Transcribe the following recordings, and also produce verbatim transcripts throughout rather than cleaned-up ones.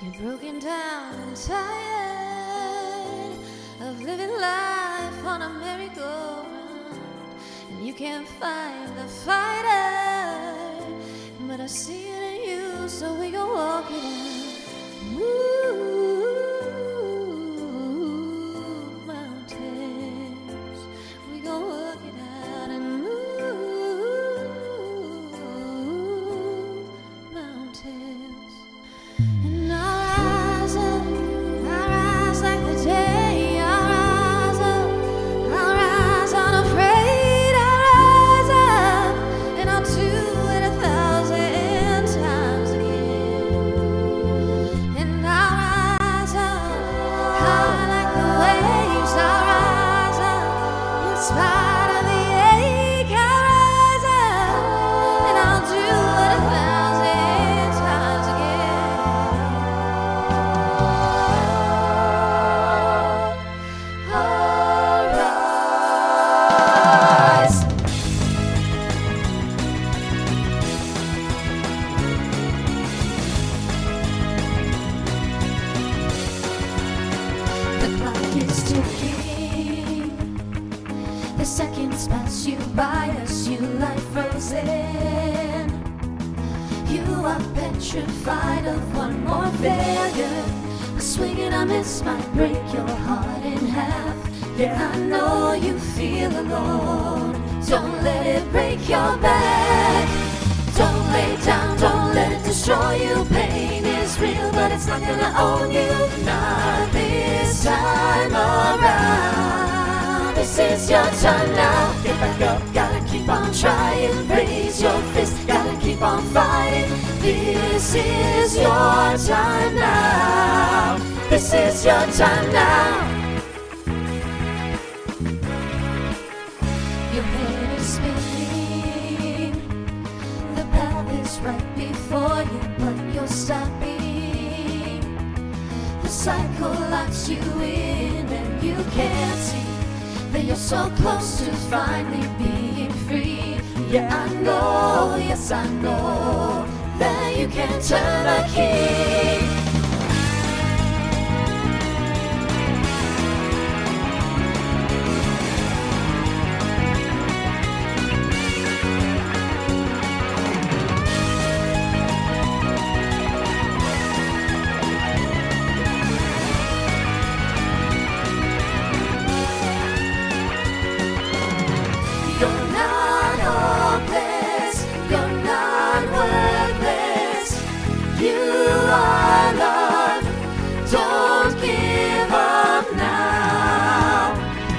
You're broken down and tired of living life on a merry-go-round, and you can't find the fighter, but I see it in you, so we go walk it out. Move mountains, we go walk it out and move mountains. And I'll rise up, I'll rise like the day. I'll rise up, I'll rise unafraid. I'll rise up, and I'll do it a thousand times again. And I'll rise up, high like the waves. I'll rise up, in spite of the ache. I'll rise up, and I'll do it a thousand times again. I'll rise. The clock is ticking. The seconds pass you by as you lie frozen. You are petrified of one more failure. A swing and a miss might break your heart in half. Yeah, I know you feel alone. Don't let it break your back. Don't lay down, don't let it destroy you. Pain is real, but it's not gonna own you. Not this time around. This is your time now. Get back up, gotta keep on trying. Raise your fist, gotta keep on fighting. This is your time now. This is your time now. Your head is spinning. The path is right before you, but you're stopping. The cycle locks you in, and you can't see that you're so close to finally being free. Yeah, I know, yes I know, that you can turn a key. You're not hopeless, you're not worthless. You are loved, don't give up now.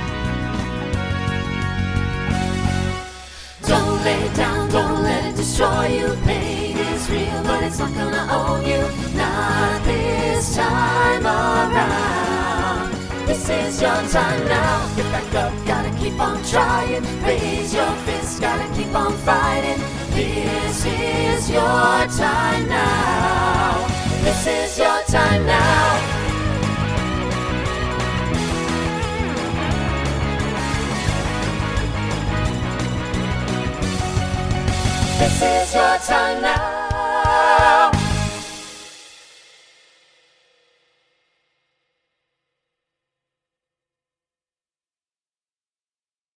Don't lay down, don't let it destroy you. Pain is real, but it's not gonna own you. Not this time around. This is your time now. Get back up, gotta keep on trying. Raise your fist, gotta keep on fighting. This is your time now. This is your time now. This is your time now.